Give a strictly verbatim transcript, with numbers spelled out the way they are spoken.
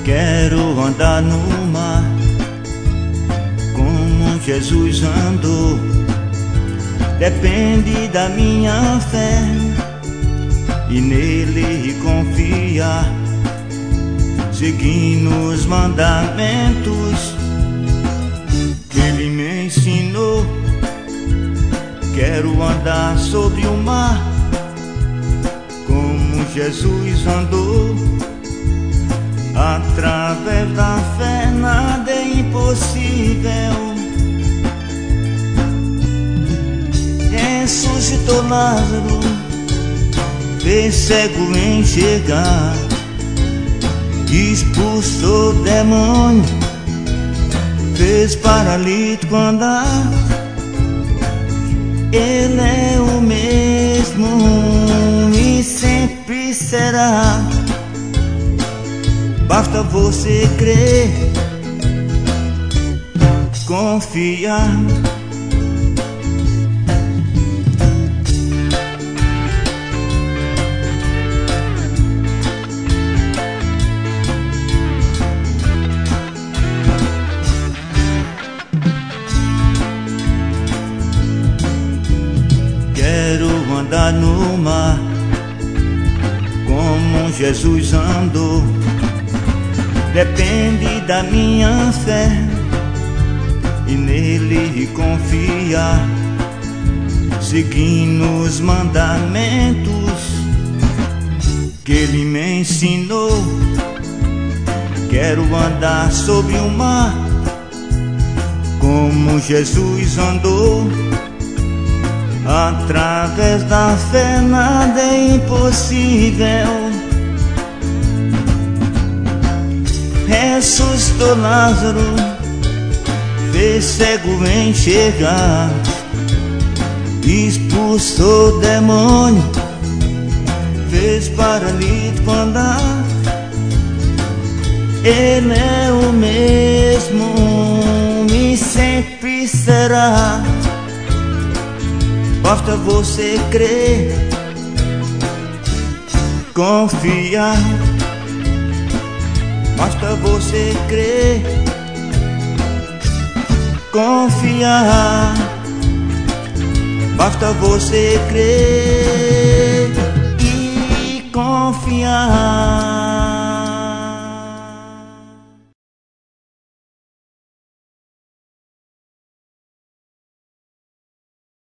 Quero andar no mar como Jesus andou. Depende da minha fé e nele confiar, seguindo os mandamentos que ele me ensinou. Quero andar sobre o mar como Jesus andou. Através da fé nada é impossível. Ressuscitou Lázaro, fez cego enxergar, expulsou demônio, fez paralítico andar. Ele é o mesmo e sempre será. Basta você crer, confiar. Quero andar no mar como Jesus andou. Depende da minha fé e nele confiar, seguindo os mandamentos que ele me ensinou. Quero andar sobre o mar como Jesus andou. Através da fé nada é impossível. Ressuscitou Lázaro, fez cego enxergar, expulsou demônio, fez paralítico andar. Ele é o mesmo e sempre será. Basta você crer, confiar. Basta você crer, confiar. Basta você crer e confiar.